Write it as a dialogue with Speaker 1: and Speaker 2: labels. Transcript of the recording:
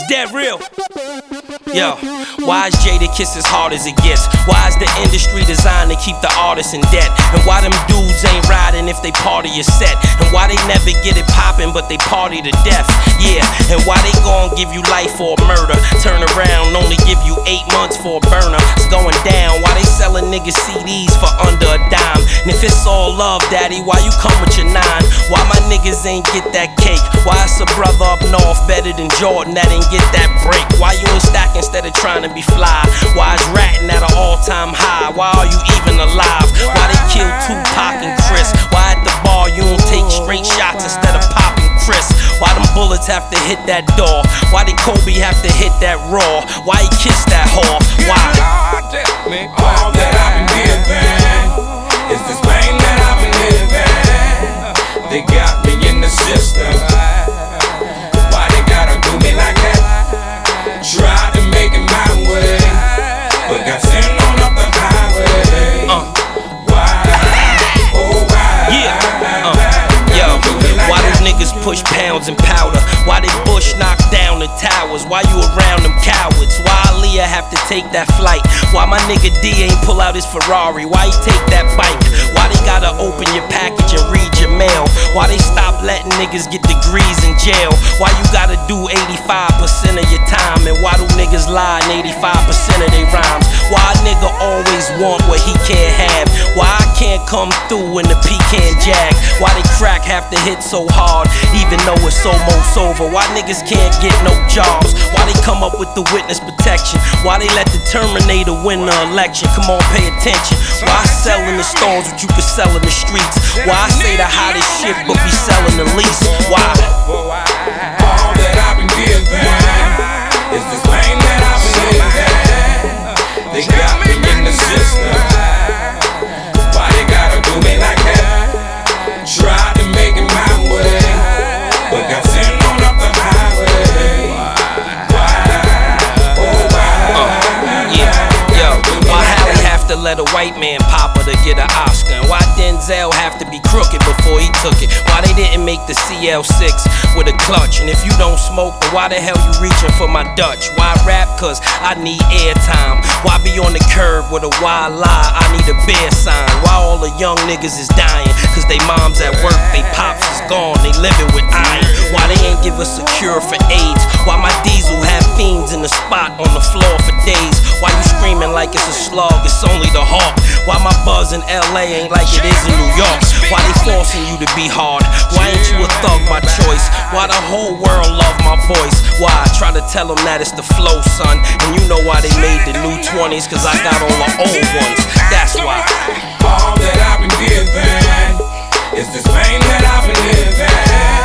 Speaker 1: dead real. Yo, why is Jadakiss as hard as it gets? Why is the industry designed to keep the artists in debt? And why them dudes ain't riding if they party your set? And why they never get it poppin' but they party to death? Yeah, and why they gon' give you life for a murder? Turn around, only give you 8 months for a burner. It's going down, why they sellin' niggas CDs for under a dime? And if it's all love, daddy, why you come with your 9? Why my niggas ain't get that cake? Why it's a brother up north better than Jordan that ain't get that break? Why you ain't stacking instead of trying to be fly? Why is ratting at an all-time high? Why are you even alive? Why they kill Tupac and Chris? Why at the bar you don't take straight shots instead of popping Chris? Why them bullets have to hit that door? Why did Kobe have to hit that Raw? Why he kissed that whore? Why?
Speaker 2: All that I've been giving is this pain that I've been living. They got me in the system. Why they gotta do me like that? Tried to make it my way, but got sent on up the highway. Why? Oh, why?
Speaker 1: Yeah. Yo, why those niggas push pounds and powder? Why they Bush knock down the towers? Why you around them cowards? Why Aaliyah have to take that flight? Why my nigga D ain't pull out his Ferrari? Why he take that bike? Why they gotta open your package and read your mail? Why they stop letting niggas get degrees in jail? Why you gotta do 85% of your time? And why do niggas lie in 85% of their rhymes? Why a nigga always want what he can't have? Why I can't come through in the pecan jag? Why they crack have to hit so hard even though it's almost over? Why niggas can't get no jobs? Why they come up with the witness protection? Why they let the Terminator win the election? Come on, pay attention. Why I sell in the stores what you can sell in the streets? Why I say the hottest shit but be selling the least? Why?
Speaker 2: All that I've been giving is this pain that I've been living. They got me in the system. Why they gotta do me like that? Tried to make it my way, but got sent on up the highway. Why? Oh, why?
Speaker 1: Yeah, yo, why Halle have to let a white man pop her to get an Oscar? And why Denzel have to be crooked before he took it? Why they didn't make the CL6 with a clutch? And if you don't smoke, then why the hell you reaching for my Dutch? Why rap? Cause I need airtime. Why be on the curb with a wild lie? I need a bear sign. Why all the young niggas is dying? Cause they moms at work, they pops is gone, they living with iron. Why they ain't give us a cure for AIDS? Why my diesel have fiends in the spot on the floor for days? Why you screaming like it's a slug, it's only the hawk? Why my buzz in LA ain't like it is in New York? Why they forcing you to be hard? Why ain't you a thug by choice? Why the whole world love my voice? Why I try to tell them that it's the flow, son? And you know why they made the new 20s? Cause I got all the old ones, that's why.
Speaker 2: All that I've been giving is this pain that I've been living.